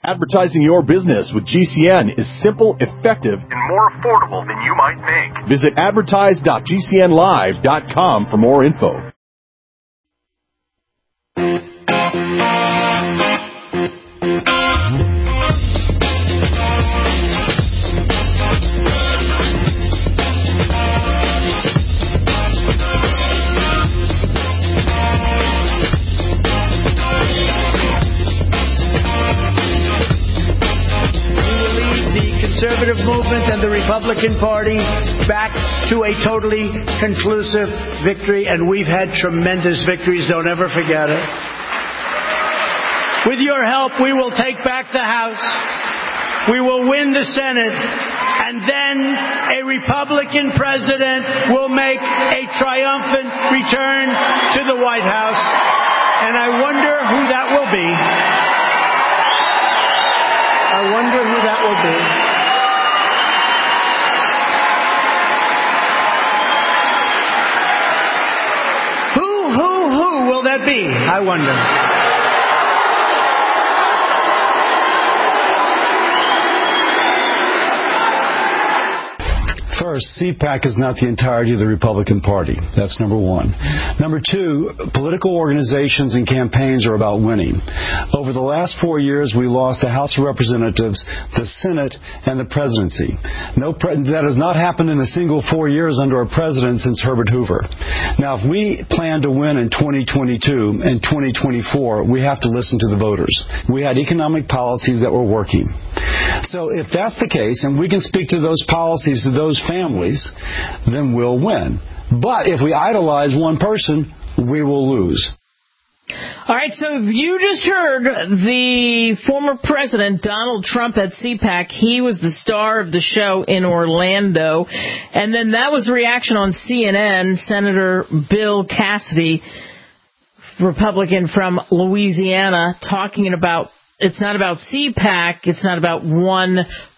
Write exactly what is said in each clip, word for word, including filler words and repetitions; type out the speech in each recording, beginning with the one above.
Advertising your business with G C N is simple, effective, and more affordable than you might think. Visit advertise dot g c n live dot com for more info. Conservative movement and the Republican Party back to a totally conclusive victory, and we've had tremendous victories. Don't ever forget it. With your help, we will take back the House. We will win the Senate, and then a Republican president will make a triumphant return to the White House, and I wonder who that will be. I wonder who that will be. Who will that be? I wonder. First, C PAC is not the entirety of the Republican Party. That's number one. Number two, political organizations and campaigns are about winning. Over the last four years, we lost the House of Representatives, the Senate, and the presidency. No, pre- that has not happened in a single four years under a president since Herbert Hoover. Now, if we plan to win in twenty twenty-two and twenty twenty-four, we have to listen to the voters. We had economic policies that were working. So if that's the case, and we can speak to those policies, to those families, then we'll win. But if we idolize one person, we will lose. All right, so you just heard the former president, Donald Trump, at C PAC. He was the star of the show in Orlando. And then that was a reaction on C N N. Senator Bill Cassidy, Republican from Louisiana, talking about it's not about C PAC, it's not about one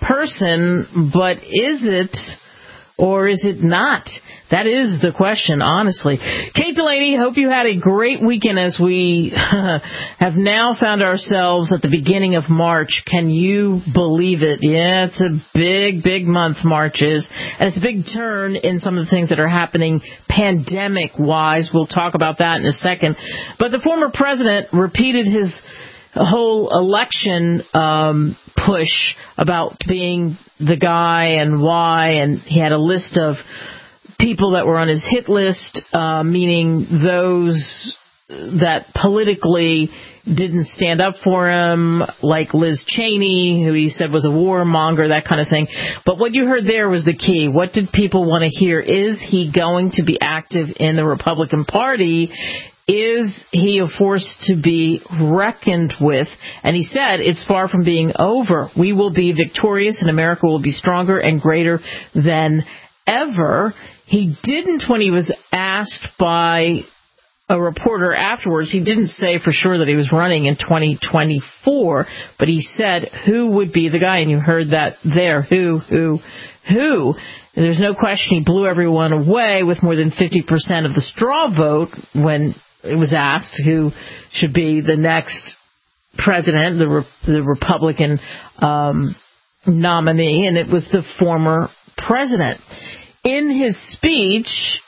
person, but is it or is it not? That is the question, honestly. Kate Delaney, hope you had a great weekend as we have now found ourselves at the beginning of March. Can you believe it? Yeah, it's a big, big month, March is. And it's a big turn in some of the things that are happening pandemic-wise. We'll talk about that in a second. But the former president repeated his whole election um, push about being the guy and why, and he had a list of people that were on his hit list, uh, meaning those that politically didn't stand up for him, like Liz Cheney, who he said was a warmonger, that kind of thing. But what you heard there was the key. What did people want to hear? Is he going to be active in the Republican Party? Is he a force to be reckoned with? And he said it's far from being over. We will be victorious and America will be stronger and greater than ever. He didn't, when he was asked by a reporter afterwards, he didn't say for sure that he was running in twenty twenty-four, but he said who would be the guy, and you heard that there. Who, who, who? And there's no question he blew everyone away with more than fifty percent of the straw vote when it was asked who should be the next president, the Re- the Republican um, nominee, and it was the former president. In his speech,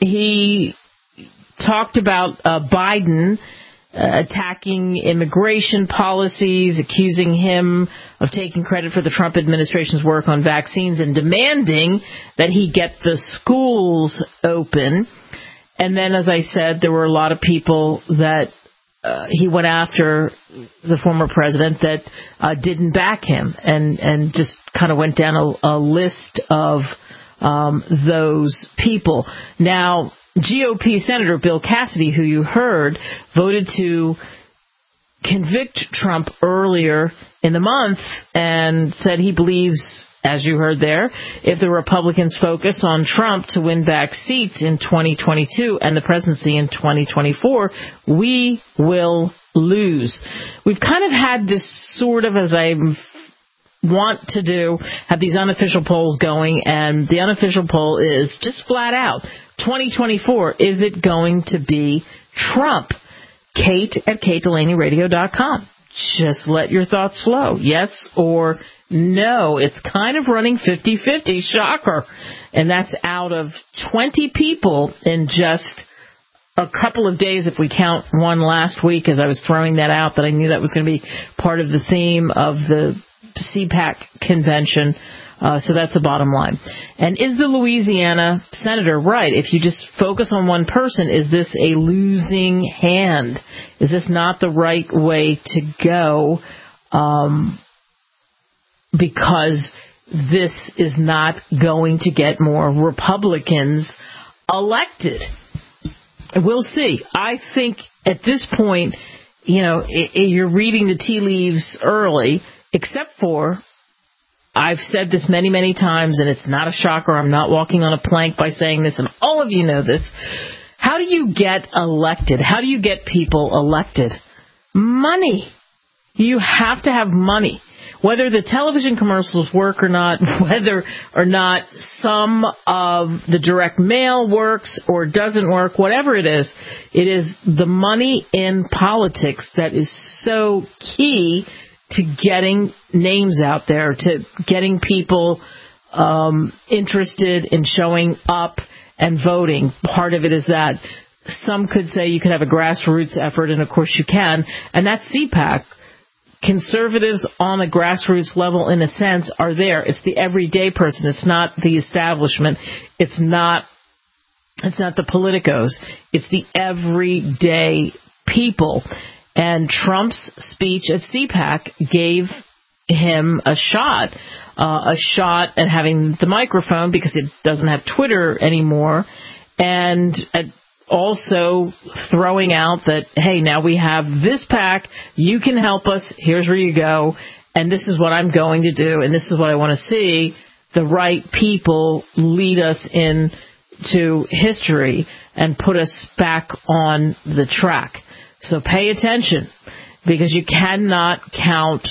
he talked about uh, Biden uh, attacking immigration policies, accusing him of taking credit for the Trump administration's work on vaccines, and demanding that he get the schools open. And then, as I said, there were a lot of people that uh, he went after, the former president, that uh, didn't back him, and, and just kind of went down a, a list of um, those people. Now, G O P Senator Bill Cassidy, who you heard, voted to convict Trump earlier in the month and said he believes, as you heard there, if the Republicans focus on Trump to win back seats in twenty twenty-two and the presidency in twenty twenty-four, we will lose. We've kind of had this sort of, as I want to do, have these unofficial polls going, and the unofficial poll is just flat out, twenty twenty-four, is it going to be Trump? Kate at kate delaney radio dot com. just let your thoughts flow. Yes or no. It's kind of running fifty-fifty. Shocker. And that's out of twenty people in just a couple of days, if we count one last week, as I was throwing that out, that I knew that was going to be part of the theme of the C PAC convention. Uh, so that's the bottom line. And is the Louisiana senator right? If you just focus on one person, is this a losing hand? Is this not the right way to go? Um, because this is not going to get more Republicans elected. We'll see. I think at this point, you know, it, it, you're reading the tea leaves early, except for, I've said this many, many times, and it's not a shocker. I'm not walking on a plank by saying this, and all of you know this. How do you get elected? How do you get people elected? Money. You have to have money. Whether the television commercials work or not, whether or not some of the direct mail works or doesn't work, whatever it is, it is the money in politics that is so key to getting names out there, to getting people um, interested in showing up and voting. Part of it is that. Some could say you could have a grassroots effort, and of course you can, and that's C PAC. Conservatives on a grassroots level, in a sense, are there. It's the everyday person. It's not the establishment. It's not, it's not the politicos. It's the everyday people. And Trump's speech at C PAC gave him a shot, uh, a shot at having the microphone because it doesn't have Twitter anymore, and at also throwing out that, hey, now we have this PAC, you can help us, here's where you go, and this is what I'm going to do, and this is what I want to see. The right people lead us into history and put us back on the track. So pay attention, because you cannot count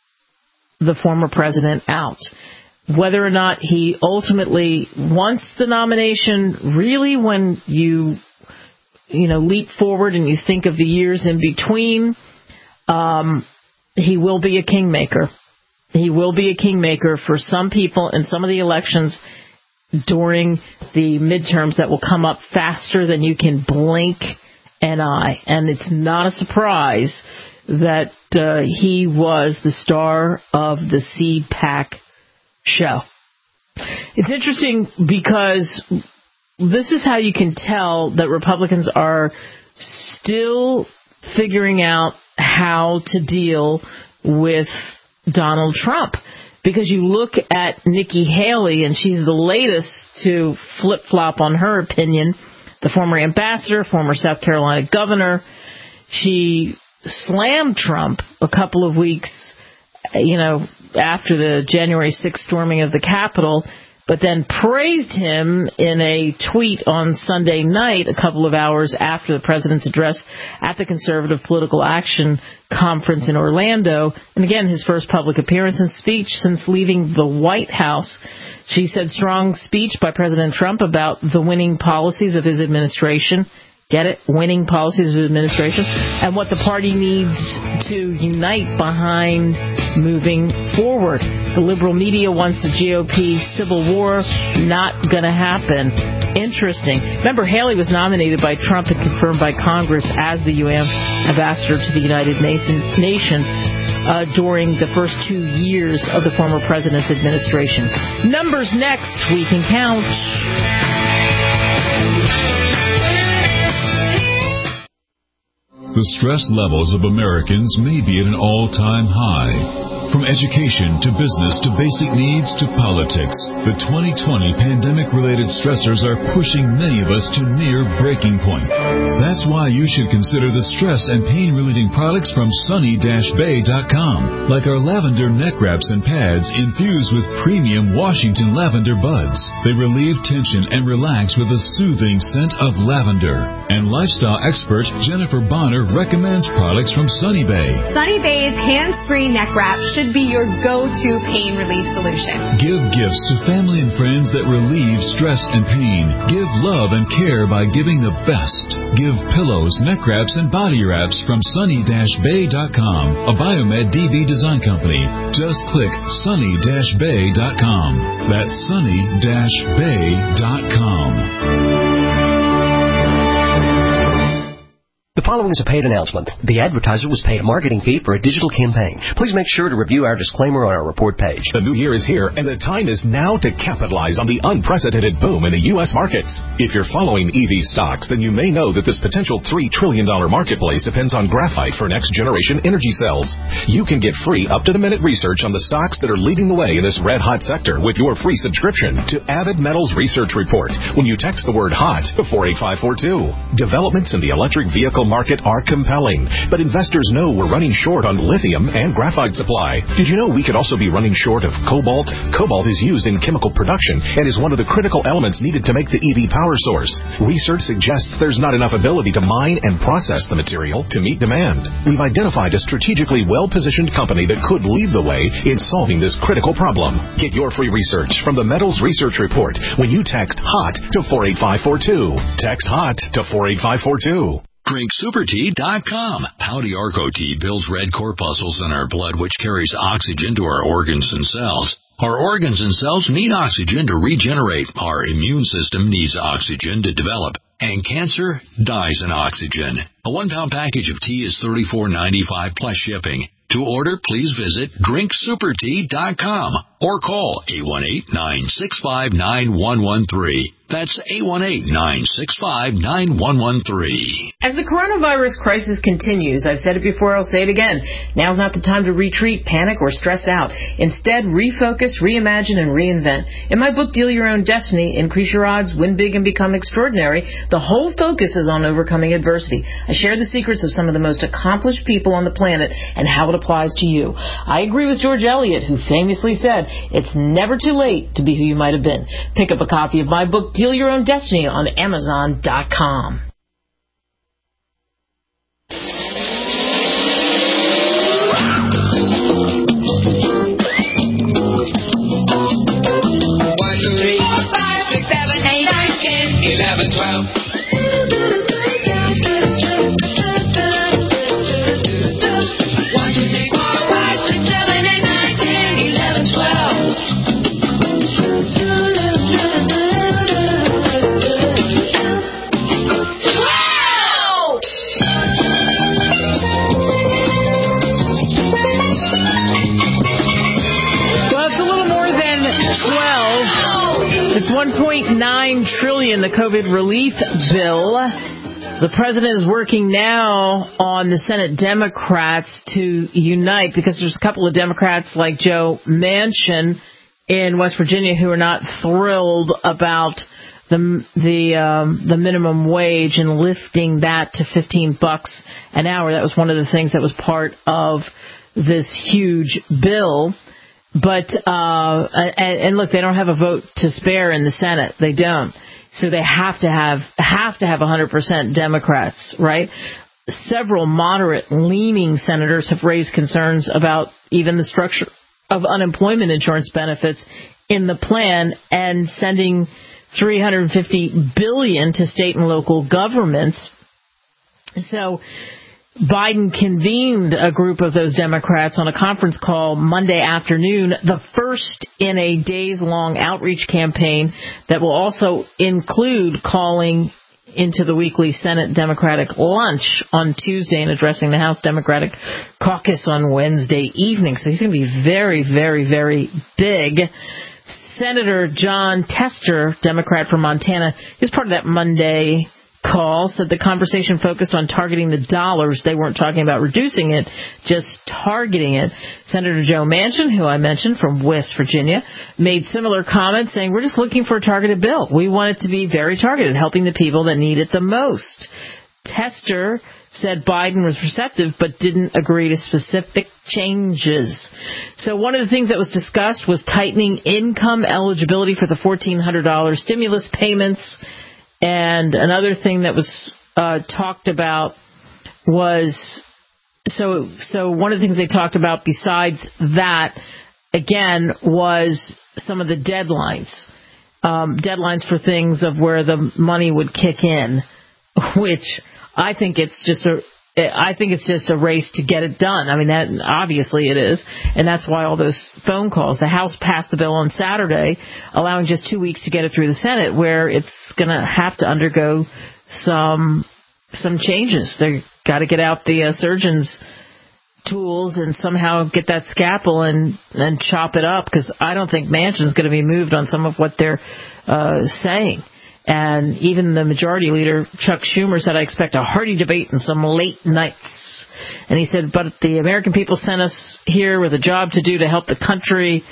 the former president out. Whether or not he ultimately wants the nomination, really, when you you know, leap forward and you think of the years in between, um, he will be a kingmaker. He will be a kingmaker for some people in some of the elections during the midterms that will come up faster than you can blink an eye. And it's not a surprise that uh, he was the star of the C PAC show. It's interesting because this is how you can tell that Republicans are still figuring out how to deal with Donald Trump. Because you look at Nikki Haley, and she's the latest to flip-flop on her opinion, the former ambassador, former South Carolina governor. She slammed Trump a couple of weeks, you know, after the January sixth storming of the Capitol, but then praised him in a tweet on Sunday night, a couple of hours after the president's address at the Conservative Political Action Conference in Orlando. And again, his first public appearance and speech since leaving the White House. She said strong speech by President Trump about the winning policies of his administration. Get it? Winning policies of administration. And what the party needs to unite behind moving forward. The liberal media wants the G O P civil war. Not going to happen. Interesting. Remember, Haley was nominated by Trump and confirmed by Congress as the U N ambassador to the United Nations uh, during the first two years of the former president's administration. Numbers next. We can count. The stress levels of Americans may be at an all-time high. From education to business to basic needs to politics, the twenty twenty pandemic-related stressors are pushing many of us to near breaking point. That's why you should consider the stress and pain-relieving products from sunny dash bay dot com, like our lavender neck wraps and pads infused with premium Washington lavender buds. They relieve tension and relax with a soothing scent of lavender. And lifestyle expert Jennifer Bonner recommends products from Sunny Bay. Sunny Bay's hands-free neck wrap should be your go-to pain relief solution. Give gifts to family and friends that relieve stress and pain. Give love and care by giving the best. Give pillows, neck wraps, and body wraps from sunny dash bay dot com, a Biomed D B design company. Just click sunny dash bay dot com. That's sunny dash bay dot com. The following is a paid announcement. The advertiser was paid a marketing fee for a digital campaign. Please make sure to review our disclaimer on our report page. The new year is here, and the time is now to capitalize on the unprecedented boom in the U S markets. If you're following E V stocks, then you may know that this potential three trillion dollars marketplace depends on graphite for next-generation energy cells. You can get free up-to-the-minute research on the stocks that are leading the way in this red-hot sector with your free subscription to Avid Metals Research Report when you text the word HOT to four eight five four two. Developments in the electric vehicle market are compelling, but investors know we're running short on lithium and graphite supply. Did you know we could also be running short of cobalt? Cobalt is used in chemical production and is one of the critical elements needed to make the E V power source. Research suggests there's not enough ability to mine and process the material to meet demand. We've identified a strategically well-positioned company that could lead the way in solving this critical problem. Get your free research from the Metals Research Report when you text HOT to four eight five four two. Text HOT to four eight five four two. Drink Super Tea dot com. Pouty Arco Tea builds red corpuscles in our blood, which carries oxygen to our organs and cells. Our organs and cells need oxygen to regenerate. Our immune system needs oxygen to develop. And cancer dies in oxygen. A one-pound package of tea is thirty-four ninety-five plus shipping. To order, please visit Drink Super Tea dot com or call eight one eight, nine six five, nine one one three. That's eight one eight, nine six five, nine one one three. As the coronavirus crisis continues, I've said it before, I'll say it again, now's not the time to retreat, panic, or stress out. Instead, refocus, reimagine, and reinvent. In my book, Deal Your Own Destiny, Increase Your Odds, Win Big, and Become Extraordinary, the whole focus is on overcoming adversity. I share the secrets of some of the most accomplished people on the planet and how it applies to you. I agree with George Eliot, who famously said, it's never too late to be who you might have been. Pick up a copy of my book, Deal Your Own Destiny, on Amazon dot com. One, two, three, four, five, six, seven, eight, nine, ten, eleven, twelve. One, two, three, four, five, six, seven, eight, nine, ten, eleven, twelve. It's one point nine trillion dollars, the COVID relief bill. The president is working now on the Senate Democrats to unite because there's a couple of Democrats like Joe Manchin in West Virginia who are not thrilled about the the um, the minimum wage and lifting that to fifteen bucks an hour. That was one of the things that was part of this huge bill. But, uh, and, and look, they don't have a vote to spare in the Senate. They don't. So they have to have, have to have one hundred percent Democrats, right? Several moderate leaning senators have raised concerns about even the structure of unemployment insurance benefits in the plan and sending three hundred fifty billion dollars to state and local governments. So Biden convened a group of those Democrats on a conference call Monday afternoon, the first in a days-long outreach campaign that will also include calling into the weekly Senate Democratic lunch on Tuesday and addressing the House Democratic caucus on Wednesday evening. So he's going to be very, very, very big. Senator John Tester, Democrat from Montana, is part of that Monday call, said the conversation focused on targeting the dollars. They weren't talking about reducing it, just targeting it. Senator Joe Manchin, who I mentioned from West Virginia, made similar comments saying, we're just looking for a targeted bill. We want it to be very targeted, helping the people that need it the most. Tester said Biden was receptive but didn't agree to specific changes. So one of the things that was discussed was tightening income eligibility for the fourteen hundred dollars stimulus payments. And another thing that was uh, talked about was, so so one of the things they talked about besides that, again, was some of the deadlines, um, deadlines for things of where the money would kick in. which I think it's just a I think it's just a race to get it done. I mean, that obviously it is, and that's why all those phone calls. The House passed the bill on Saturday, allowing just two weeks to get it through the Senate, where it's going to have to undergo some some changes. They've got to get out the uh, surgeon's tools and somehow get that scalpel and, and chop it up, because I don't think Manchin's going to be moved on some of what they're uh, saying. And even the majority leader, Chuck Schumer, said, I expect a hearty debate and some late nights. And he said, but the American people sent us here with a job to do to help the country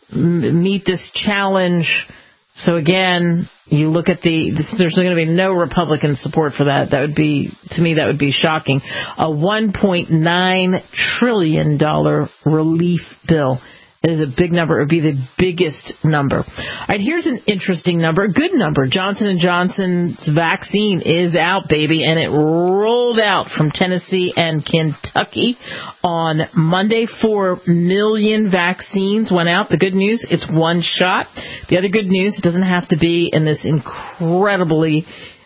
m- meet this challenge. So again, you look at the, this, there's going to be no Republican support for that. That would be, to me, that would be shocking. A one point nine trillion dollars relief bill. It is a big number. It would be the biggest number. All right, here's an interesting number, a good number. Johnson and Johnson's vaccine is out, baby, and it rolled out from Tennessee and Kentucky on Monday. Four million vaccines went out. The good news, it's one shot. The other good news, it doesn't have to be in this incredibly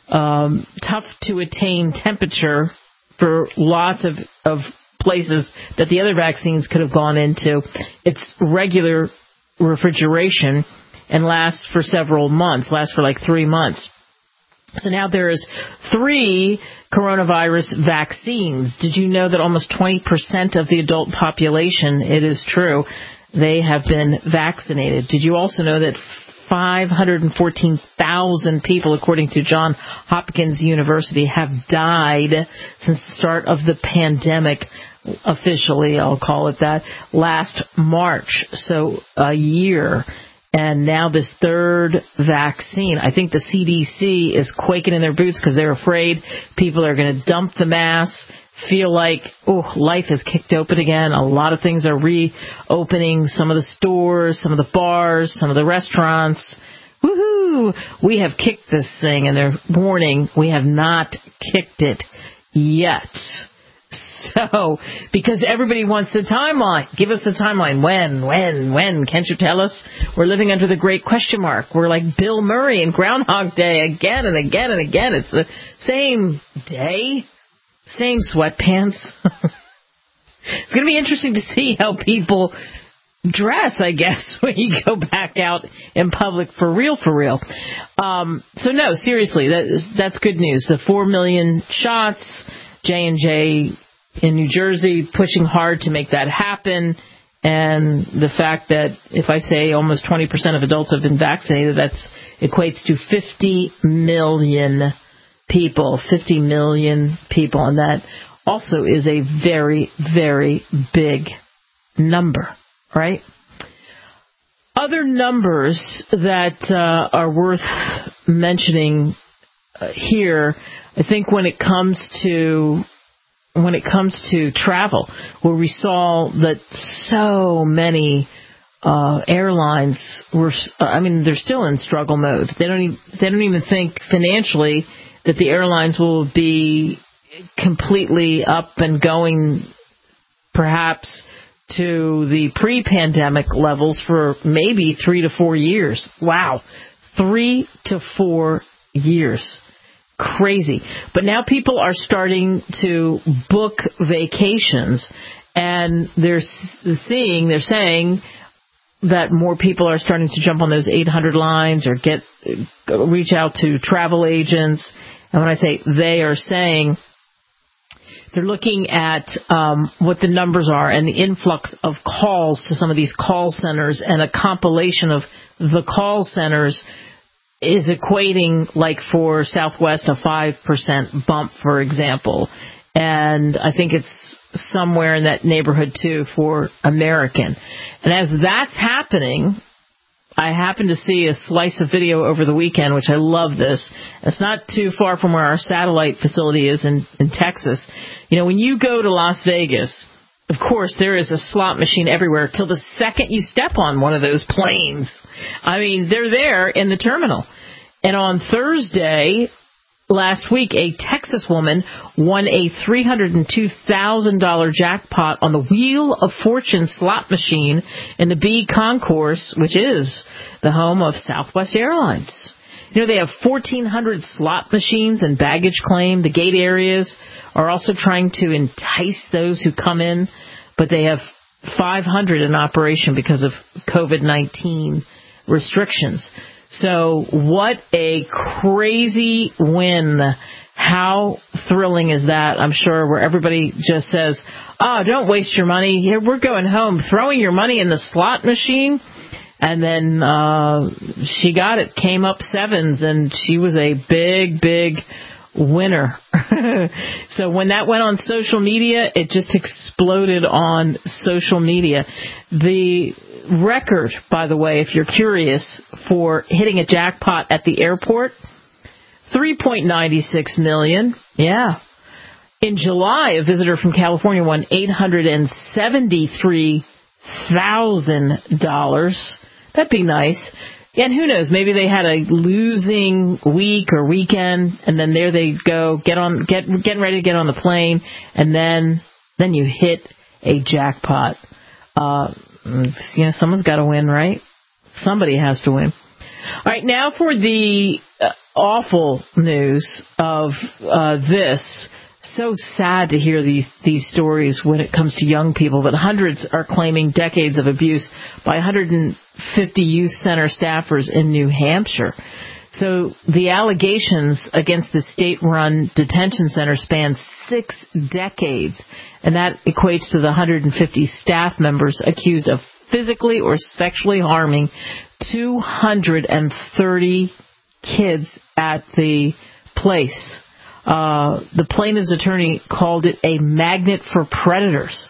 um, tough-to-attain temperature for lots of, of places that the other vaccines could have gone into. It's regular refrigeration and lasts for several months, lasts for like three months. So now there's three coronavirus vaccines. Did you know that almost twenty percent of the adult population, it is true, they have been vaccinated? Did you also know that five hundred fourteen thousand people, according to Johns Hopkins University, have died since the start of the pandemic? Officially, I'll call it that, last March, so a year. And now this third vaccine, I think the C D C is quaking in their boots because they're afraid people are going to dump the masks, feel like, oh, life has kicked open again. A lot of things are reopening, some of the stores, some of the bars, some of the restaurants. Woohoo! We have kicked this thing, and they're warning, we have not kicked it yet. So, because everybody wants the timeline. Give us the timeline. When, when, when? Can't you tell us? We're living under the great question mark. We're like Bill Murray in Groundhog Day again and again and again. It's the same day, same sweatpants. It's going to be interesting to see how people dress, I guess, when you go back out in public for real, for real. Um, so, no, seriously, that is, that's good news. The four million shots, J and J in New Jersey pushing hard to make that happen, and the fact that if I say almost twenty percent of adults have been vaccinated, that equates to fifty million people, fifty million people, and that also is a very, very big number, right? Other numbers that uh, are worth mentioning uh, here, I think when it comes to when it comes to travel, where we saw that so many uh, airlines were, I mean, they're still in struggle mode. They don't even, they don't even think financially that the airlines will be completely up and going, perhaps to the pre-pandemic levels for maybe three to four years. Wow, three to four years. Crazy. But now people are starting to book vacations, and they're seeing, they're saying that more people are starting to jump on those eight hundred lines or get reach out to travel agents. And when I say they are saying, they're looking at um, what the numbers are and the influx of calls to some of these call centers, and a compilation of the call centers is equating, like for Southwest, a five percent bump, for example. And I think it's somewhere in that neighborhood, too, for American. And as that's happening, I happened to see a slice of video over the weekend, which I love this. It's not too far from where our satellite facility is in, in Texas. You know, when you go to Las Vegas, of course, there is a slot machine everywhere till the second you step on one of those planes. I mean, they're there in the terminal. And on Thursday last week, a Texas woman won a three hundred two thousand dollars jackpot on the Wheel of Fortune slot machine in the B Concourse, which is the home of Southwest Airlines. You know, they have fourteen hundred slot machines and baggage claim. The gate areas are also trying to entice those who come in, but they have five hundred in operation because of COVID nineteen restrictions. So what a crazy win. How thrilling is that? I'm sure where everybody just says, oh, don't waste your money. Here, we're going home. Throwing your money in the slot machine. And then uh, she got it, came up sevens, and she was a big, big winner. So when that went on social media, it just exploded on social media. The record, by the way, if you're curious, for hitting a jackpot at the airport, three point nine six million dollars. Yeah. In July, a visitor from California won eight hundred seventy-three thousand dollars. That'd be nice. And who knows, maybe they had a losing week or weekend, and then there they go, get on, get getting ready to get on the plane, and then then you hit a jackpot. Uh, you know, someone's got to win, right? Somebody has to win. All right, now for the uh, awful news of uh, this. So sad to hear these these stories when it comes to young people, but hundreds are claiming decades of abuse by one hundred fifty youth center staffers in New Hampshire. So the allegations against the state-run detention center span six decades, and that equates to the one hundred fifty staff members accused of physically or sexually harming two hundred thirty kids at the place. Uh, the plaintiff's attorney called it a magnet for predators.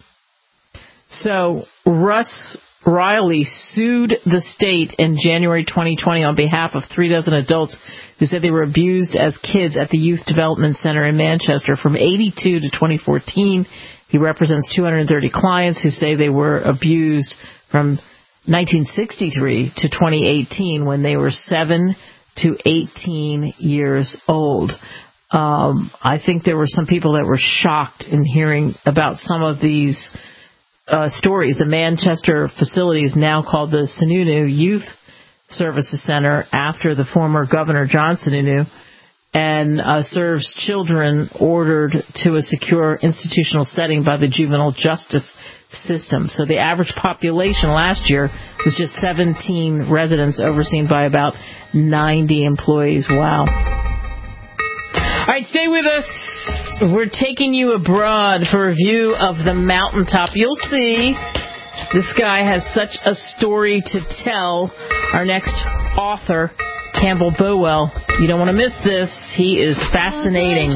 So Russ Riley sued the state in January twenty twenty on behalf of three dozen adults who said they were abused as kids at the Youth Development Center in Manchester from eighty-two to twenty fourteen. He represents two hundred thirty clients who say they were abused from nineteen sixty-three to twenty eighteen when they were seven to eighteen years old. Um, I think there were some people that were shocked in hearing about some of these uh, stories. The Manchester facility is now called the Sununu Youth Services Center after the former Governor John Sununu, and uh, serves children ordered to a secure institutional setting by the juvenile justice system. So the average population last year was just seventeen residents overseen by about ninety employees. Wow. All right, stay with us. We're taking you abroad for a view of the mountaintop. You'll see this guy has such a story to tell. Our next author, Campbell Bowell. You don't want to miss this. He is fascinating.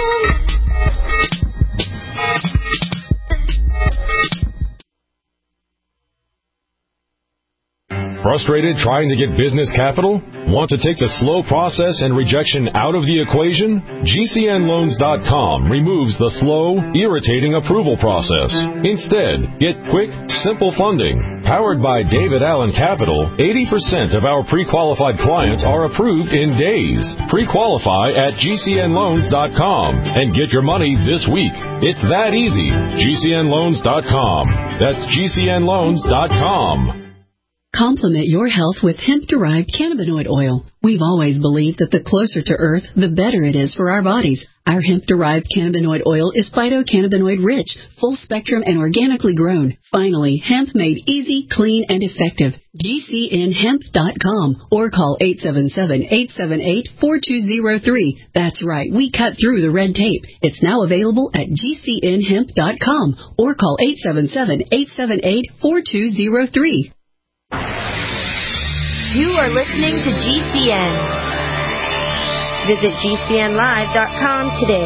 Frustrated trying to get business capital? Want to take the slow process and rejection out of the equation? G C N loans dot com removes the slow, irritating approval process. Instead, get quick, simple funding. Powered by David Allen Capital, eighty percent of our pre-qualified clients are approved in days. Pre-qualify at G C N loans dot com and get your money this week. It's that easy. G C N loans dot com. That's G C N loans dot com. Complement your health with hemp-derived cannabinoid oil. We've always believed that the closer to Earth, the better it is for our bodies. Our hemp-derived cannabinoid oil is phytocannabinoid-rich, full-spectrum, and organically grown. Finally, hemp made easy, clean, and effective. G C N hemp dot com or call eight seven seven, eight seven eight, four two zero three. That's right, we cut through the red tape. It's now available at G C N hemp dot com or call eight seven seven, eight seven eight, four two zero three. You are listening to G C N. Visit G C N live dot com today.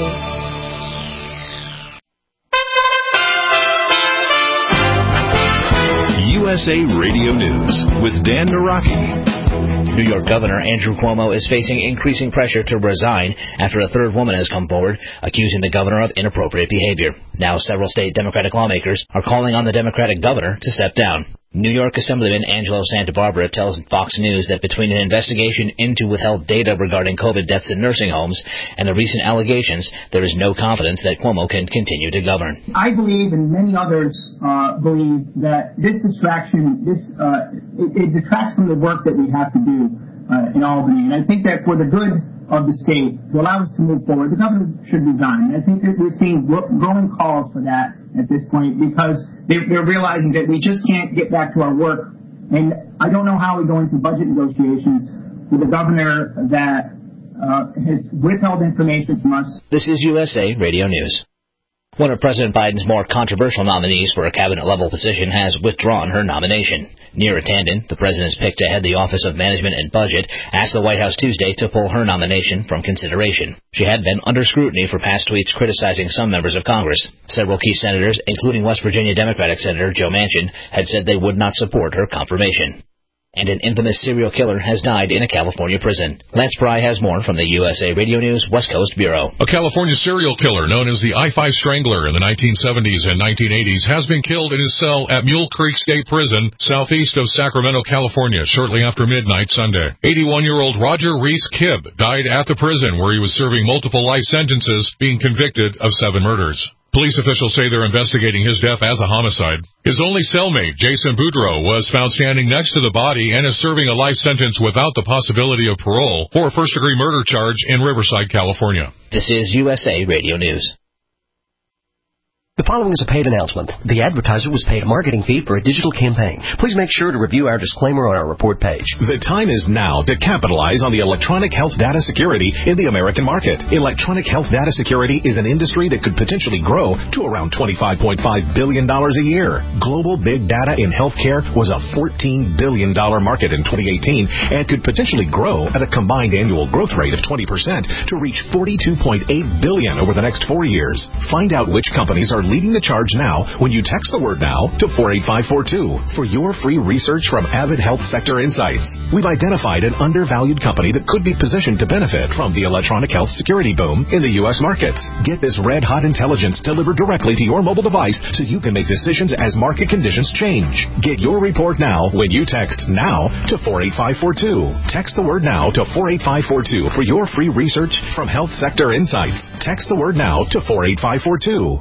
U S A Radio News with Dan Naraki. New York Governor Andrew Cuomo is facing increasing pressure to resign after a third woman has come forward accusing the governor of inappropriate behavior. Now several state Democratic lawmakers are calling on the Democratic governor to step down. New York Assemblyman Angelo Santa Barbara tells Fox News that between an investigation into withheld data regarding COVID deaths in nursing homes and the recent allegations, there is no confidence that Cuomo can continue to govern. I believe, and many others uh, believe, that this distraction, this uh, it, it detracts from the work that we have to do uh, in Albany. And I think that for the good of the state, to allow us to move forward, the governor should resign. And I think that we're seeing growing calls for that at this point because they're realizing that we just can't get back to our work. And I don't know how we go into budget negotiations with a governor that uh, has withheld information from us. This is U S A Radio News. One of President Biden's more controversial nominees for a cabinet-level position has withdrawn her nomination. Neera Tanden, the president's pick to head the Office of Management and Budget, asked the White House Tuesday to pull her nomination from consideration. She had been under scrutiny for past tweets criticizing some members of Congress. Several key senators, including West Virginia Democratic Senator Joe Manchin, had said they would not support her confirmation. And an infamous serial killer has died in a California prison. Lance Pry has more from the U S A Radio News West Coast Bureau. A California serial killer known as the I five Strangler in the nineteen seventies and nineteen eighties has been killed in his cell at Mule Creek State Prison, southeast of Sacramento, California, shortly after midnight Sunday. eighty-one-year-old Roger Reese Kibb died at the prison where he was serving multiple life sentences, being convicted of seven murders. Police officials say they're investigating his death as a homicide. His only cellmate, Jason Boudreaux, was found standing next to the body and is serving a life sentence without the possibility of parole for a first-degree murder charge in Riverside, California. This is U S A Radio News. The following is a paid announcement. The advertiser was paid a marketing fee for a digital campaign. Please make sure to review our disclaimer on our report page. The time is now to capitalize on the electronic health data security in the American market. Electronic health data security is an industry that could potentially grow to around twenty-five point five billion dollars a year. Global big data in healthcare was a fourteen billion dollars market in twenty eighteen and could potentially grow at a combined annual growth rate of twenty percent to reach forty-two point eight billion dollars over the next four years. Find out which companies are leading the charge now when you text the word now to four eight five four two. For your free research from Avid Health Sector Insights, we've identified an undervalued company that could be positioned to benefit from the electronic health security boom in the U S markets. Get this red-hot intelligence delivered directly to your mobile device so you can make decisions as market conditions change. Get your report now when you text NOW to four eight five four two. Text the word NOW to four eight five four two for your free research from Health Sector Insights. Text the word NOW to four eight five four two.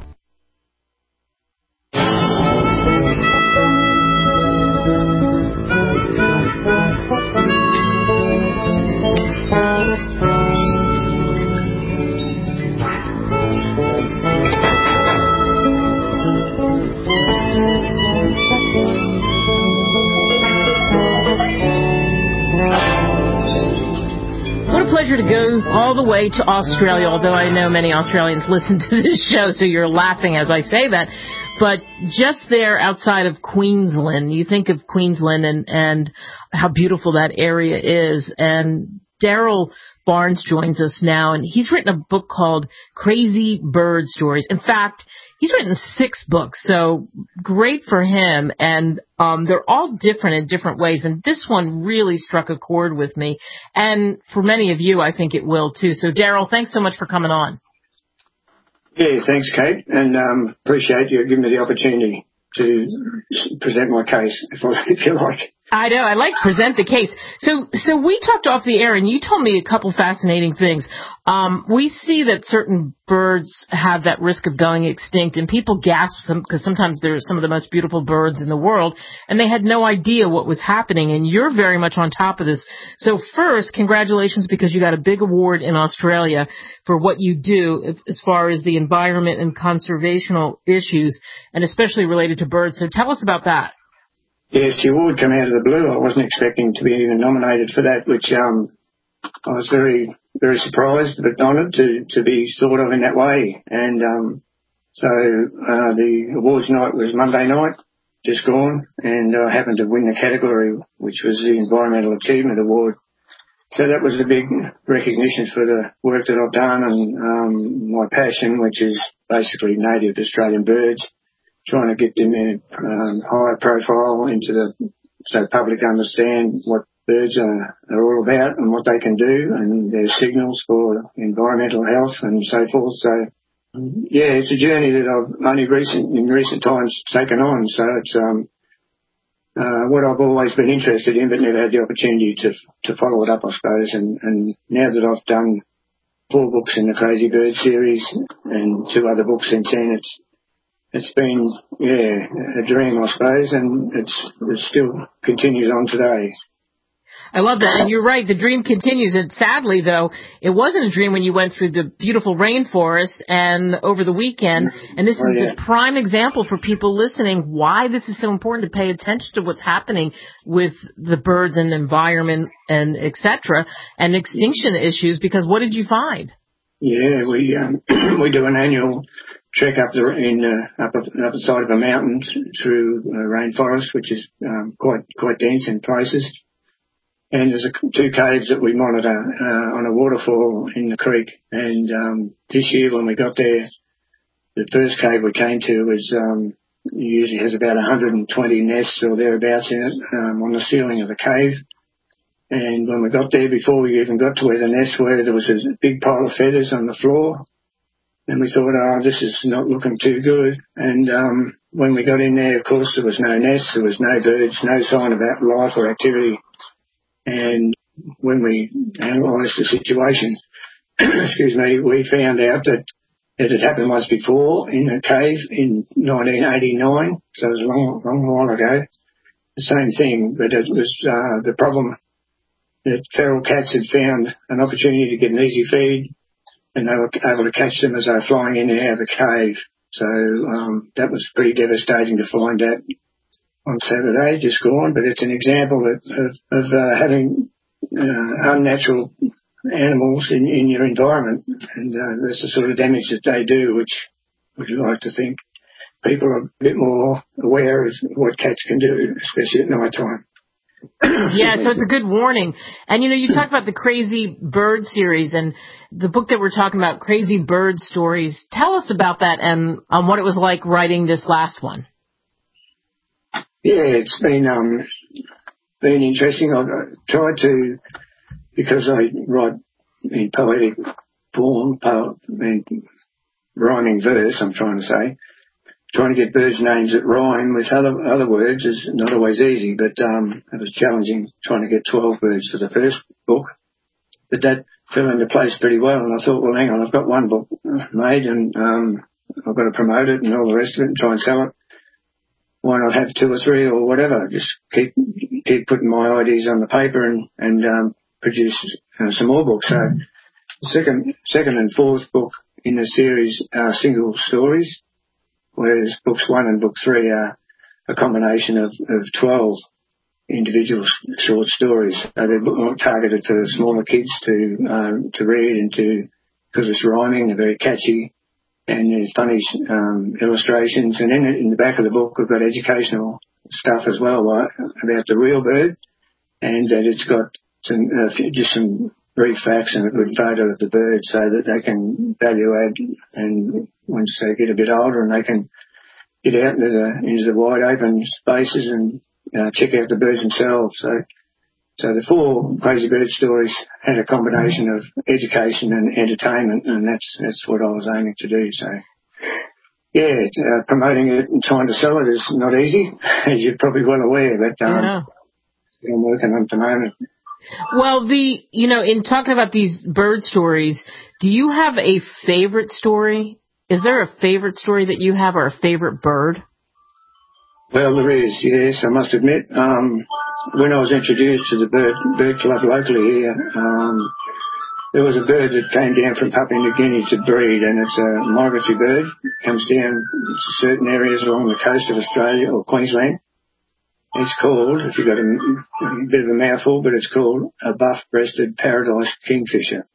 Pleasure to go all the way to Australia, although I know many Australians listen to this show, so you're laughing as I say that. But just there outside of Queensland, you think of Queensland and, and how beautiful that area is. And Daryl Barnes joins us now, and he's written a book called Crazy Bird Stories. In fact, he's written six books, so great for him. And um, they're all different in different ways. And this one really struck a chord with me. And for many of you, I think it will, too. So, Daryl, thanks so much for coming on. Yeah, thanks, Kate. And um, appreciate you giving me the opportunity to present my case, if, I, if you like. I know. I like present the case. So, so we talked off the air, and you told me a couple fascinating things. Um, we see that certain birds have that risk of going extinct, and people gasp some, because sometimes they're some of the most beautiful birds in the world, and they had no idea what was happening. And you're very much on top of this. So, first, congratulations, because you got a big award in Australia for what you do as far as the environment and conservational issues, and especially related to birds. So, tell us about that. Yes, the award came out of the blue. I wasn't expecting to be even nominated for that, which um, I was very, very surprised but honoured to, to be thought of in that way. And um, so uh, the awards night was Monday night, just gone, and I happened to win the category, which was the Environmental Achievement Award. So that was a big recognition for the work that I've done and um, my passion, which is basically native Australian birds, trying to get them in um, higher profile into the, so public understand what birds are, are all about and what they can do and their signals for environmental health and so forth. So, yeah, it's a journey that I've only recent, in recent times taken on. So it's um, uh, what I've always been interested in but never had the opportunity to to follow it up, I suppose. And, and now that I've done four books in the Crazy Bird series and two other books since then, it's It's been, yeah, a dream, I suppose, and it's, it still continues on today. I love that. And you're right. The dream continues. And sadly, though, it wasn't a dream when you went through the beautiful rainforest and over the weekend. And this Oh, is yeah. the prime example for people listening why this is so important to pay attention to what's happening with the birds and environment and et cetera and extinction issues, because what did you find? Yeah, we um, we do an annual trek up the in uh, up, up the side of a mountain through uh, rainforest, which is um, quite quite dense in places. And there's a, two caves that we monitor uh, on a waterfall in the creek. And um, this year when we got there, the first cave we came to was um, usually has about one hundred twenty nests or thereabouts in it um, on the ceiling of the cave. And when we got there, before we even got to where the nests were, there was a big pile of feathers on the floor. And we thought, oh, this is not looking too good. And um, when we got in there, of course, there was no nests, there was no birds, no sign of life or activity. And when we analysed the situation, excuse me, we found out that it had happened once before in a cave in nineteen eighty-nine, so it was a long, long while ago. The same thing, but it was uh, the problem that feral cats had found an opportunity to get an easy feed, and they were able to catch them as they were flying in and out of the cave. So um, that was pretty devastating to find out on Saturday, just gone, but it's an example of, of, of uh, having uh, unnatural animals in, in your environment, and uh, that's the sort of damage that they do, which would like to think people are a bit more aware of what cats can do, especially at night time. Yeah, so it's a good warning. And, you know, you talk about the Crazy Bird series and the book that we're talking about, Crazy Bird Stories. Tell us about that and um, what it was like writing this last one. Yeah, it's been um, been interesting. I've tried to, because I write in poetic form, po- in rhyming verse, I'm trying to say, trying to get birds' names that rhyme with other other words is not always easy, but um, it was challenging trying to get twelve birds for the first book. But that fell into place pretty well, and I thought, well, hang on, I've got one book made, and um, I've got to promote it and all the rest of it and try and sell it. Why not have two or three or whatever? Just keep keep putting my ideas on the paper and and um, produce uh, some more books. So the second second and fourth book in the series are single stories, whereas books one and book three are a combination of, of twelve individual short stories. So they're more targeted for smaller kids to um, to read and to, because it's rhyming, they're very catchy. And there's funny um, illustrations. And then in the back of the book, we've got educational stuff as well, like, about the real bird, and that it's got some, uh, just some brief facts and a good photo of the bird so that they can value add, and once they get a bit older and they can get out into the, into the wide open spaces and uh, check out the birds themselves. So So the four Crazy Bird stories had a combination of education and entertainment, and that's that's what I was aiming to do. So, yeah, uh, promoting it and trying to sell it is not easy, as you're probably well aware, but um, yeah. I'm working on it at the moment. Well, the you know, in talking about these bird stories, do you have a favorite story? Is there a favorite story that you have or a favorite bird? Well, there is, yes, I must admit. Um, when I was introduced to the bird, bird club locally here, um, there was a bird that came down from Papua New Guinea to breed, and it's a migratory bird. It comes down to certain areas along the coast of Australia or Queensland. It's called, if you've got a, a bit of a mouthful, but it's called a buff-breasted paradise kingfisher.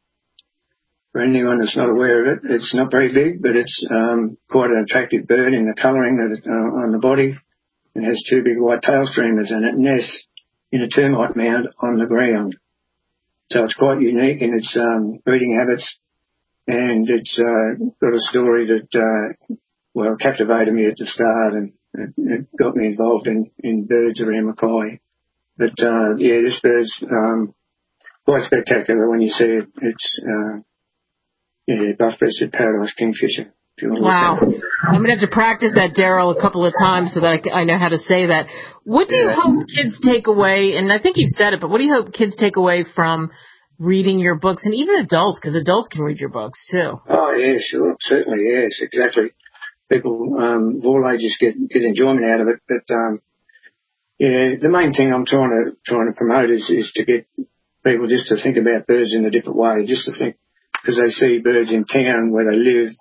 For anyone that's not aware of it, it's not very big, but it's um, quite an attractive bird in the colouring that it, uh, on the body. It has two big white tail streamers, and it nests in a termite mound on the ground. So it's quite unique in its um, breeding habits, and it's uh, got a story that, uh, well, captivated me at the start, and it, it got me involved in, in birds around Mackay. But, uh, yeah, this bird's um, quite spectacular when you see it. It's, uh, yeah, buff-breasted paradise kingfisher. Wow. I'm going to have to practice that, Daryl, a couple of times so that I, I know how to say that. What do you hope kids take away, and I think you've said it, but what do you hope kids take away from reading your books, and even adults, because adults can read your books too? Oh, yeah, sure. Certainly, yes, exactly. People um, of all ages get, get enjoyment out of it, but um, yeah, the main thing I'm trying to trying to promote is, is to get people just to think about birds in a different way, just to think, because they see birds in town where they live,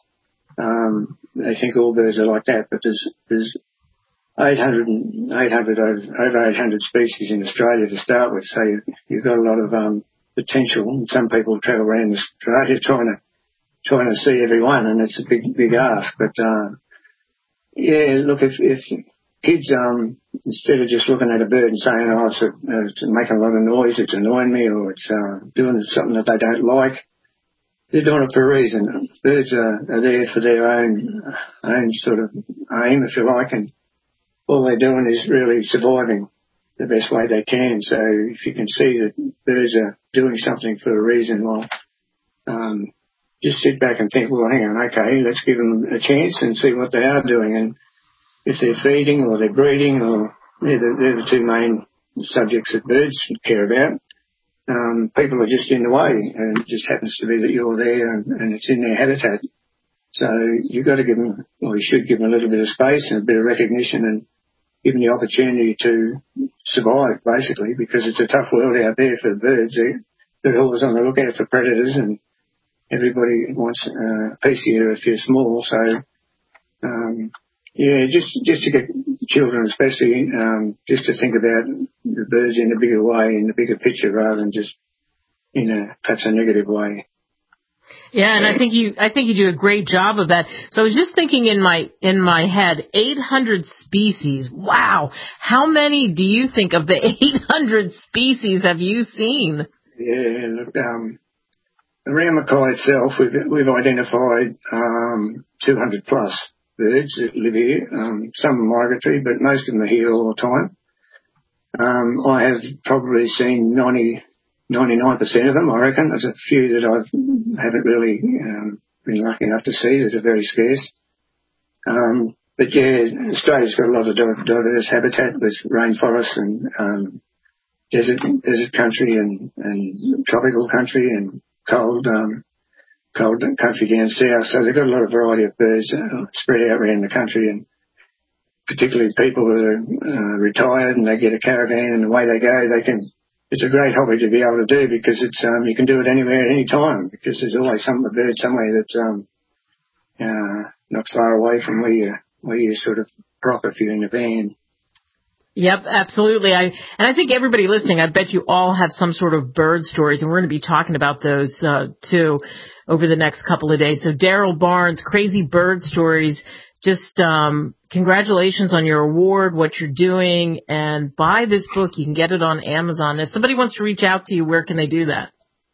um, they think all birds are like that, but there's there's eight hundred, eight hundred over eight hundred species in Australia to start with, so you, you've got a lot of um, potential. And some people travel around Australia trying to trying to see everyone, and it's a big big ask. But uh, yeah, look, if, if kids um, instead of just looking at a bird and saying, "Oh, it's, a, it's making a lot of noise, it's annoying me," or it's uh, doing something that they don't like, they're doing it for a reason. Birds are, are there for their own own sort of aim, if you like, and all they're doing is really surviving the best way they can. So if you can see that birds are doing something for a reason, well, um, just sit back and think, well, hang on, okay, let's give them a chance and see what they are doing. And if they're feeding or they're breeding, or they're the, they're the two main subjects that birds care about, um, people are just in the way, and it just happens to be that you're there and, and it's in their habitat. So you've got to give them, or you should give them a little bit of space and a bit of recognition and give them the opportunity to survive, basically, because it's a tough world out there for birds. They're, they're always on the lookout for predators, and everybody wants uh, a piece of you if you're small. So, um, yeah, just just to get children especially, um, just to think about the birds in a bigger way, in the bigger picture, rather than just in a perhaps a negative way. Yeah, and I think you I think you do a great job of that. So I was just thinking in my in my head, eight hundred species. Wow. How many do you think of the eight hundred species have you seen? Yeah, look, um, around Mackay itself, we've we've identified um, two hundred plus birds that live here. Um, some are migratory, but most of them are here all the time. Um, I have probably seen ninety ninety-nine percent of them, I reckon. There's a few that I haven't really um, been lucky enough to see that are very scarce. Um, but yeah, Australia's got a lot of diverse habitat with rainforests and um, desert desert country and, and tropical country and cold um, cold country down south. So they've got a lot of variety of birds uh, spread out around the country, and particularly people that are uh, retired and they get a caravan and away they go, they can. It's a great hobby to be able to do, because it's um, you can do it anywhere at any time, because there's always some a bird somewhere that's um, uh, not far away from where you where you sort of prop if you're in a van. Yep, absolutely. I and I think everybody listening, I bet you all have some sort of bird stories, and we're going to be talking about those uh, too over the next couple of days. So Daryl Barnes, Crazy Bird Stories. Just um, congratulations on your award, what you're doing, and buy this book. You can get it on Amazon. If somebody wants to reach out to you, where can they do that?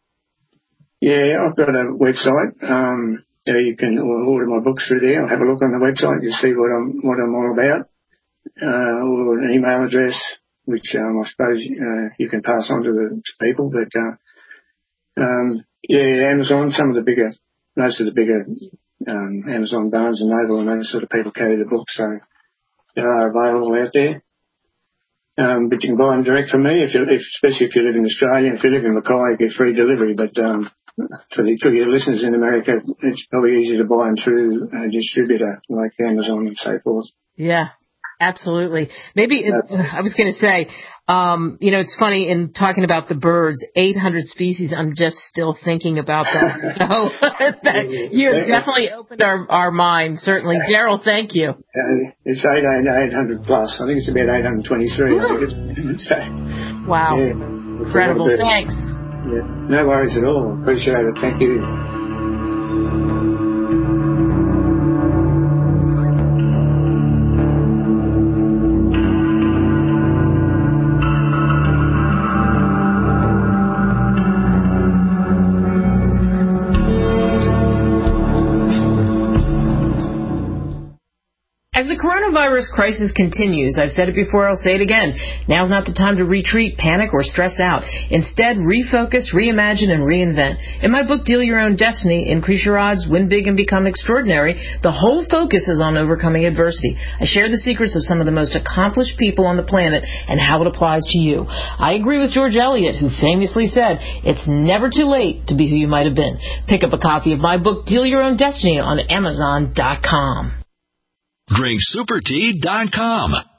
Yeah, I've got a website. Um, so you can order my books through there. I'll have a look on the website. You'll see what I'm what I'm all about. Uh, or an email address, which um, I suppose uh, you can pass on to the to people. But uh, um, yeah, Amazon. Some of the bigger, most of the bigger. Um, Amazon, Barnes and Noble, and those sort of people carry the books, so they are available out there. Um, but you can buy them direct from me, if you, if, especially if you live in Australia. If you live in Mackay, you get free delivery. But um, for, the, for your listeners in America, it's probably easier to buy them through a distributor like Amazon and so forth. Yeah, absolutely. Maybe uh, I was going to say, um, you know, it's funny in talking about the birds, eight hundred species. I'm just still thinking about that. So that, you definitely opened our, our mind. Certainly, Daryl. Thank you. Uh, it's eight hundred plus. I think it's about eight hundred twenty-three. I think it's, so, wow, yeah, incredible. Thanks. Yeah, no worries at all. Appreciate it. Thank you. As the coronavirus crisis continues, I've said it before, I'll say it again, now's not the time to retreat, panic, or stress out. Instead, refocus, reimagine, and reinvent. In my book, Deal Your Own Destiny, Increase Your Odds, Win Big, and Become Extraordinary, the whole focus is on overcoming adversity. I share the secrets of some of the most accomplished people on the planet and how it applies to you. I agree with George Eliot, who famously said, it's never too late to be who you might have been. Pick up a copy of my book, Deal Your Own Destiny, on Amazon dot com. Drink Super Tea dot com.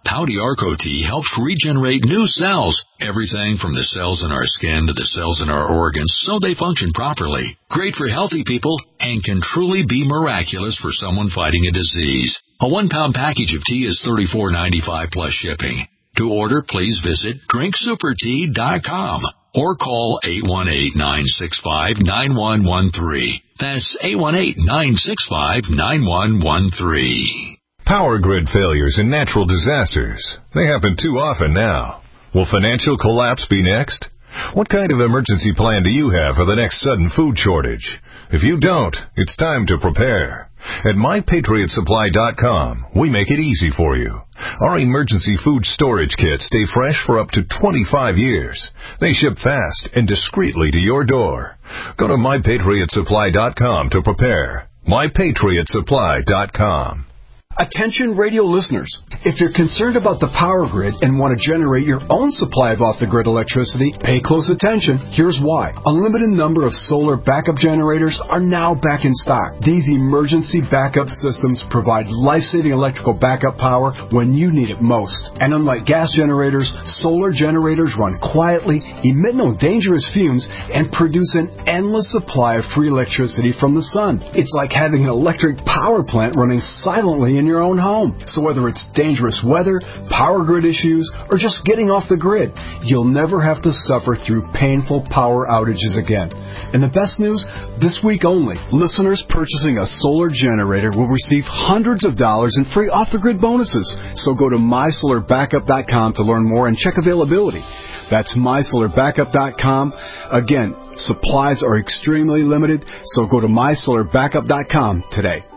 Pouty Arco Tea helps regenerate new cells, everything from the cells in our skin to the cells in our organs, so they function properly. Great for healthy people and can truly be miraculous for someone fighting a disease. A one-pound package of tea is thirty-four ninety-five plus shipping. To order, please visit drink super tea dot com or call eight one eight, nine six five, nine one one three. That's eight one eight, nine six five, nine one one three. Power grid failures and natural disasters. They happen too often now. Will financial collapse be next? What kind of emergency plan do you have for the next sudden food shortage? If you don't, it's time to prepare. At my patriot supply dot com, we make it easy for you. Our emergency food storage kits stay fresh for up to twenty-five years. They ship fast and discreetly to your door. Go to my patriot supply dot com to prepare. my patriot supply dot com. Attention radio listeners, if you're concerned about the power grid and want to generate your own supply of off-the-grid electricity, pay close attention. Here's why. A limited number of solar backup generators are now back in stock. These emergency backup systems provide life-saving electrical backup power when you need it most. And unlike gas generators, solar generators run quietly, emit no dangerous fumes, and produce an endless supply of free electricity from the sun. It's like having an electric power plant running silently in your own home. So whether it's dangerous weather, power grid issues, or just getting off the grid, you'll never have to suffer through painful power outages again. And the best news, this week only, listeners purchasing a solar generator will receive hundreds of dollars in free off-the-grid bonuses. So go to my solar backup dot com to learn more and check availability. That's my solar backup dot com. Again, supplies are extremely limited, so go to my solar backup dot com today.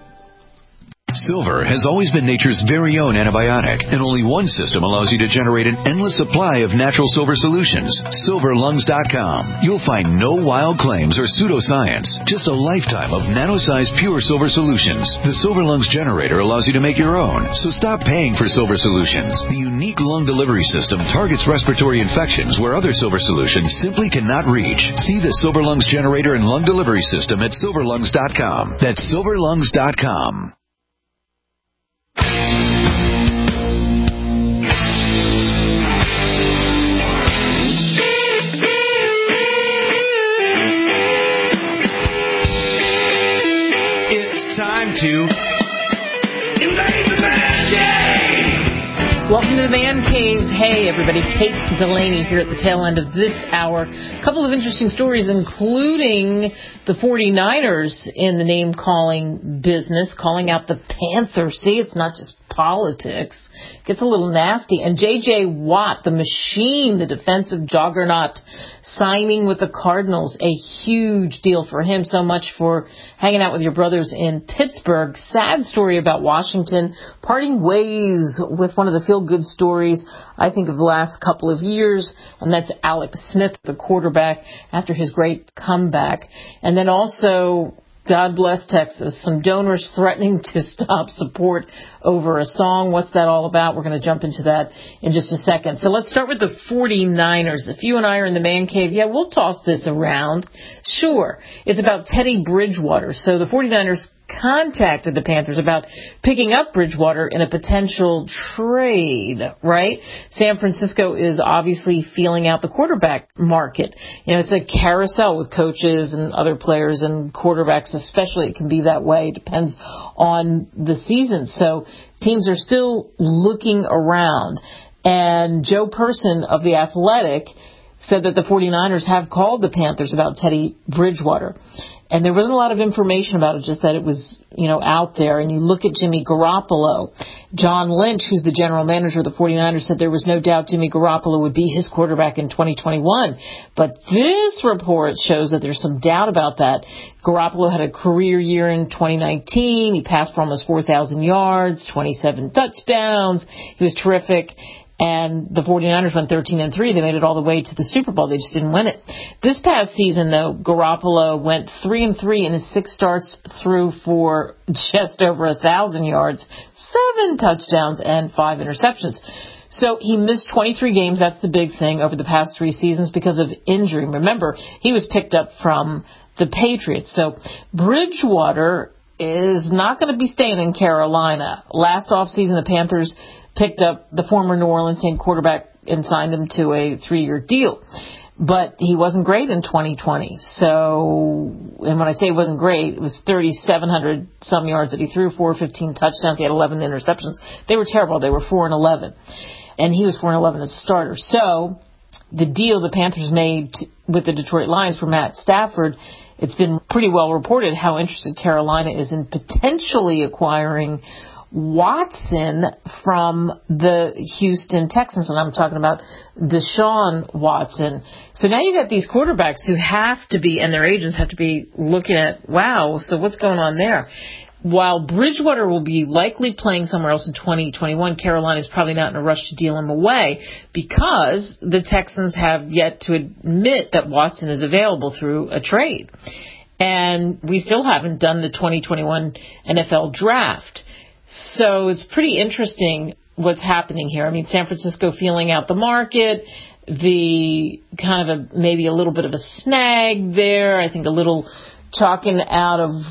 Silver has always been nature's very own antibiotic, and only one system allows you to generate an endless supply of natural silver solutions. silver lungs dot com. You'll find no wild claims or pseudoscience, just a lifetime of nano-sized pure silver solutions. The Silver Lungs generator allows you to make your own, so stop paying for silver solutions. The unique lung delivery system targets respiratory infections where other silver solutions simply cannot reach. See the Silver Lungs generator and lung delivery system at silver lungs dot com. That's silver lungs dot com. Time to invade the Man Cave! Welcome to the Man Cave. Hey, everybody. Kate Delaney here at the tail end of this hour. A couple of interesting stories, including the forty-niners in the name-calling business, calling out the Panthers. See, it's not just politics. Gets a little nasty. And J J. Watt, the machine, the defensive juggernaut, signing with the Cardinals. A huge deal for him. So much for hanging out with your brothers in Pittsburgh. Sad story about Washington parting ways with one of the feel-good stories, I think, of the last couple of years. And that's Alex Smith, the quarterback, after his great comeback. And then also, God bless Texas, some donors threatening to stop support over a song. What's that all about? We're going to jump into that in just a second. So let's start with the forty-niners. If you and I are in the Man Cave, yeah, we'll toss this around. Sure. It's about Teddy Bridgewater. So the forty-niners contacted the Panthers about picking up Bridgewater in a potential trade, right? San Francisco is obviously feeling out the quarterback market. You know, it's a carousel with coaches and other players and quarterbacks especially. It can be that way. It depends on the season. So teams are still looking around. And Joe Person of The Athletic said that the forty-niners have called the Panthers about Teddy Bridgewater. And there wasn't a lot of information about it, just that it was, you know, out there. And you look at Jimmy Garoppolo. John Lynch, who's the general manager of the forty-niners, said there was no doubt Jimmy Garoppolo would be his quarterback in twenty twenty-one. But this report shows that there's some doubt about that. Garoppolo had a career year in twenty nineteen. He passed for almost four thousand yards, twenty-seven touchdowns. He was terrific. And the forty-niners went thirteen and three. They made it all the way to the Super Bowl. They just didn't win it. This past season, though, Garoppolo went three and three in his six starts, threw for just over a thousand yards, seven touchdowns, and five interceptions. So he missed twenty-three games. That's the big thing over the past three seasons because of injury. Remember, he was picked up from the Patriots. So Bridgewater is not going to be staying in Carolina. Last offseason, the Panthers picked up the former New Orleans Saints quarterback and signed him to a three-year deal. But he wasn't great in twenty twenty. So, and when I say it wasn't great, it was thirty-seven hundred some yards that he threw, four fifteen touchdowns. He had eleven interceptions. They were terrible. They were four and eleven. And he was four and eleven as a starter. So, the deal the Panthers made with the Detroit Lions for Matt Stafford, it's been pretty well reported how interested Carolina is in potentially acquiring Watson from the Houston Texans, and I'm talking about Deshaun Watson. So now you got these quarterbacks who have to be, and their agents have to be looking at, wow, so what's going on there? While Bridgewater will be likely playing somewhere else in twenty twenty-one, Carolina's probably not in a rush to deal him away because the Texans have yet to admit that Watson is available through a trade. And we still haven't done the twenty twenty-one N F L draft. So it's pretty interesting what's happening here. I mean, San Francisco feeling out the market, the kind of a, maybe a little bit of a snag there. I think a little talking out of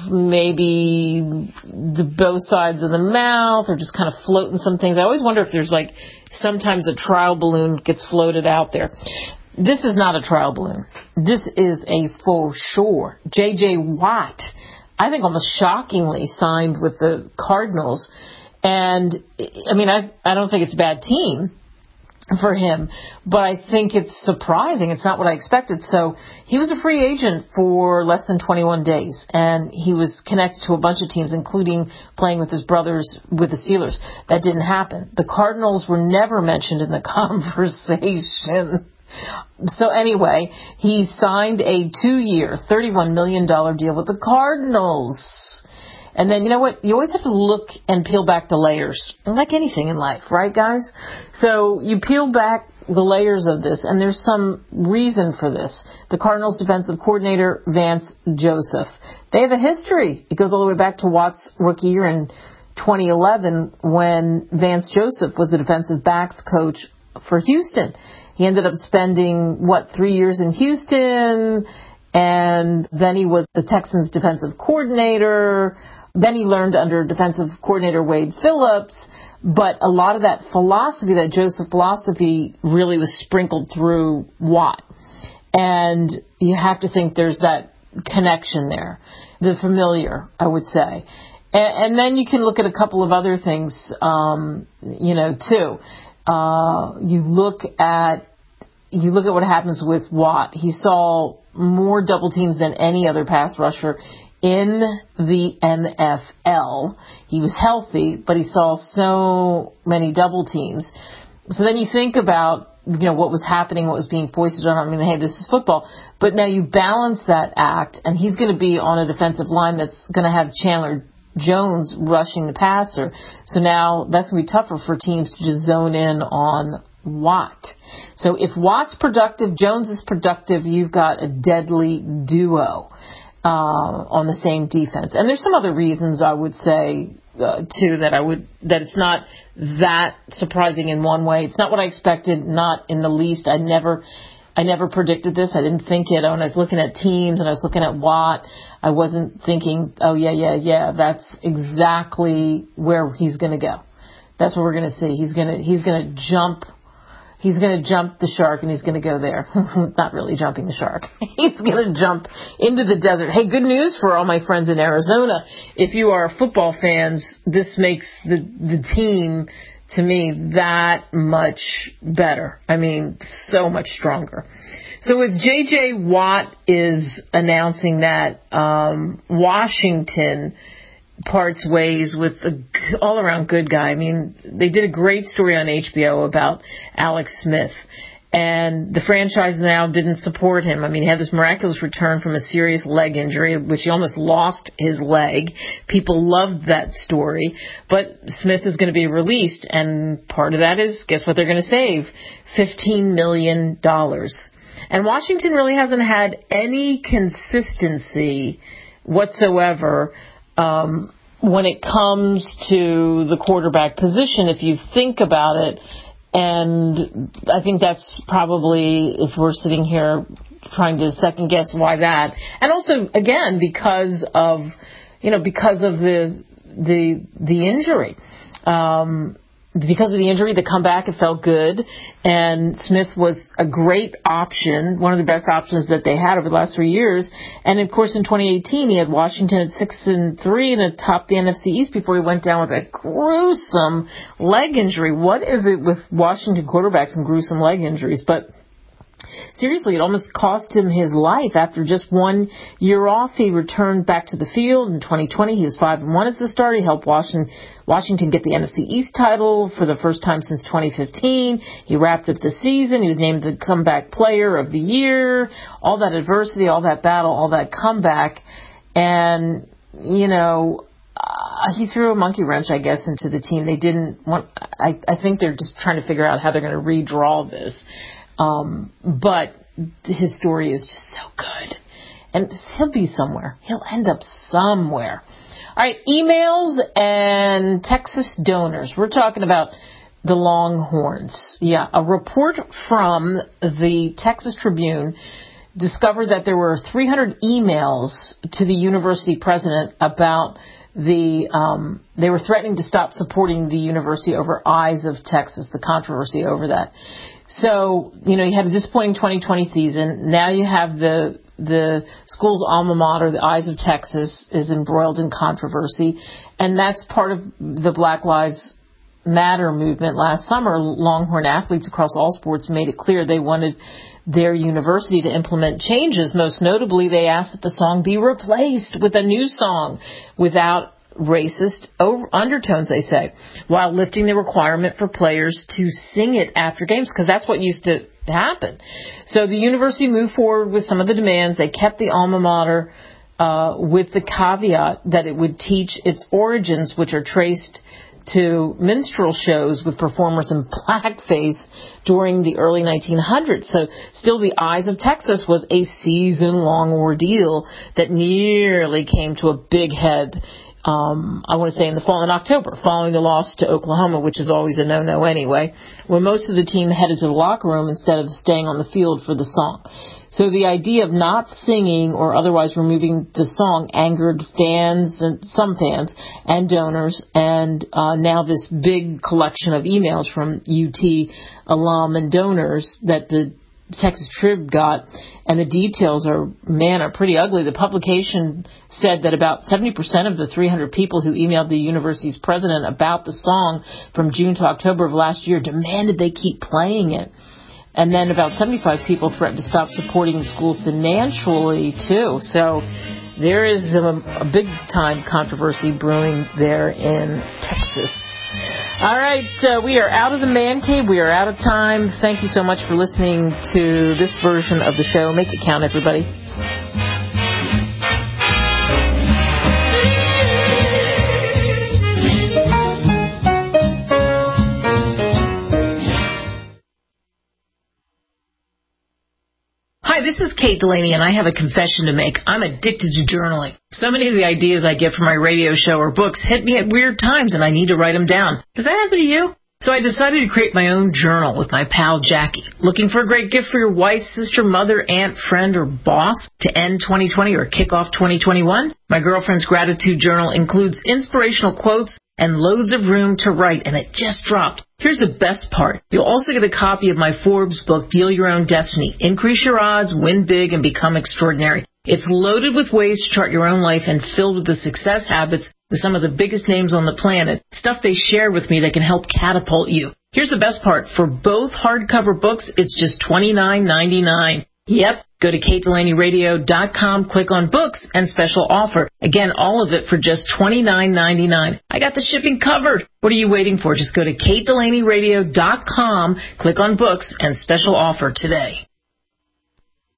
maybe the both sides of the mouth or just kind of floating some things. I always wonder if there's like sometimes a trial balloon gets floated out there. This is not a trial balloon. This is a for sure. J J. Watt, I think almost shockingly signed with the Cardinals. And, I mean, I I don't think it's a bad team for him, but I think it's surprising. It's not what I expected. So he was a free agent for less than twenty-one days, and he was connected to a bunch of teams, including playing with his brothers with the Steelers. That didn't happen. The Cardinals were never mentioned in the conversation. So anyway, he signed a two-year, thirty-one million dollars deal with the Cardinals. And then, you know what? You always have to look and peel back the layers. Like anything in life, right, guys? So you peel back the layers of this, and there's some reason for this. The Cardinals defensive coordinator, Vance Joseph. They have a history. It goes all the way back to Watt's rookie year in twenty eleven when Vance Joseph was the defensive backs coach for Houston. He ended up spending, what, three years in Houston, and then he was the Texans defensive coordinator. Then he learned under defensive coordinator Wade Phillips. But a lot of that philosophy, that Joseph philosophy, really was sprinkled through Watt. And you have to think there's that connection there, the familiar, I would say. And, and then you can look at a couple of other things, um, you know, too. Uh, you look at you look at what happens with Watt. He saw more double teams than any other pass rusher in the N F L. He was healthy, but he saw so many double teams. So then you think about, you know, what was happening, what was being foisted on him. I mean, hey, this is football. But now you balance that act, and he's going to be on a defensive line that's going to have Chandler Jones rushing the passer. So now that's going to be tougher for teams to just zone in on Watt. So if Watt's productive, Jones is productive, you've got a deadly duo uh, on the same defense. And there's some other reasons I would say, uh, too, that I would that it's not that surprising in one way. It's not what I expected, not in the least. I never... I never predicted this. I didn't think it. When I was looking at teams and I was looking at Watt, I wasn't thinking, oh, yeah, yeah, yeah, that's exactly where he's going to go. That's what we're going to see. He's going to he's going to jump. He's going to jump the shark, and he's going to go there. Not really jumping the shark. He's going to jump into the desert. Hey, good news for all my friends in Arizona. If you are football fans, this makes the the team, to me, that much better. I mean, so much stronger. So as J J. Watt is announcing that um, Washington parts ways with an all-around good guy. I mean, they did a great story on H B O about Alex Smith. And the franchise now didn't support him. I mean, he had this miraculous return from a serious leg injury, which he almost lost his leg. People loved that story. But Smith is going to be released, and part of that is, guess what they're going to save? fifteen million dollars. And Washington really hasn't had any consistency whatsoever um, when it comes to the quarterback position, if you think about it. And I think that's probably, if we're sitting here trying to second guess why that, and also again because of, you know, because of the the the injury. Um, because of the injury, the comeback, it felt good, and Smith was a great option, one of the best options that they had over the last three years. And of course, in twenty eighteen, he had Washington at six and three and atop the N F C East before he went down with a gruesome leg injury. What is it with Washington quarterbacks and gruesome leg injuries? But seriously, it almost cost him his life. After just one year off, he returned back to the field. In twenty twenty, he was five and one as the starter. He helped Washington, Washington get the N F C East title for the first time since twenty fifteen. He wrapped up the season. He was named the comeback player of the year. All that adversity, all that battle, all that comeback. And, you know, uh, he threw a monkey wrench, I guess, into the team. They didn't want, I, I think they're just trying to figure out how they're going to redraw this. Um, but his story is just so good. And he'll be somewhere. He'll end up somewhere. All right, emails and Texas donors. We're talking about the Longhorns. Yeah, a report from the Texas Tribune discovered that there were three hundred emails to the university president about the, um, they were threatening to stop supporting the university over Eyes of Texas, the controversy over that. So, you know, you had a disappointing twenty twenty season. Now you have the the school's alma mater, the Eyes of Texas, is embroiled in controversy. And that's part of the Black Lives Matter movement. Last summer, Longhorn athletes across all sports made it clear they wanted their university to implement changes. Most notably, they asked that the song be replaced with a new song without racist undertones, they say, while lifting the requirement for players to sing it after games, because that's what used to happen. So the university moved forward with some of the demands. They kept the alma mater uh, with the caveat that it would teach its origins, which are traced to minstrel shows with performers in blackface during the early nineteen hundreds. So still, the Eyes of Texas was a season-long ordeal that nearly came to a big head Um, I want to say in the fall, in October, following the loss to Oklahoma, which is always a no-no anyway, when most of the team headed to the locker room instead of staying on the field for the song. So the idea of not singing or otherwise removing the song angered fans, and some fans, and donors, and uh, now this big collection of emails from U T alum and donors that the Texas Trib got, and the details are, man, are pretty ugly. The publication said that about seventy percent of the three hundred people who emailed the university's president about the song from June to October of last year demanded they keep playing it. And then about seventy-five people threatened to stop supporting the school financially, too. So there is a, a big-time controversy brewing there in Texas. All right, uh, we are out of the man cave. We are out of time. Thank you so much for listening to this version of the show. Make it count, everybody. Hi, this is Kate Delaney, and I have a confession to make. I'm addicted to journaling. So many of the ideas I get from my radio show or books hit me at weird times, and I need to write them down. Does that happen to you? So I decided to create my own journal with my pal Jackie. Looking for a great gift for your wife, sister, mother, aunt, friend, or boss to end twenty twenty or kick off twenty twenty-one? My girlfriend's gratitude journal includes inspirational quotes and loads of room to write, and it just dropped. Here's the best part. You'll also get a copy of my Forbes book, Deal Your Own Destiny. Increase your odds, win big, and become extraordinary. It's loaded with ways to chart your own life and filled with the success habits with some of the biggest names on the planet, stuff they share with me that can help catapult you. Here's the best part. For both hardcover books, it's just twenty-nine ninety-nine. Yep. Go to kate delaney radio dot com, click on books, and special offer. Again, all of it for just twenty-nine ninety-nine. I got the shipping covered. What are you waiting for? Just go to kate delaney radio dot com, click on books, and special offer today.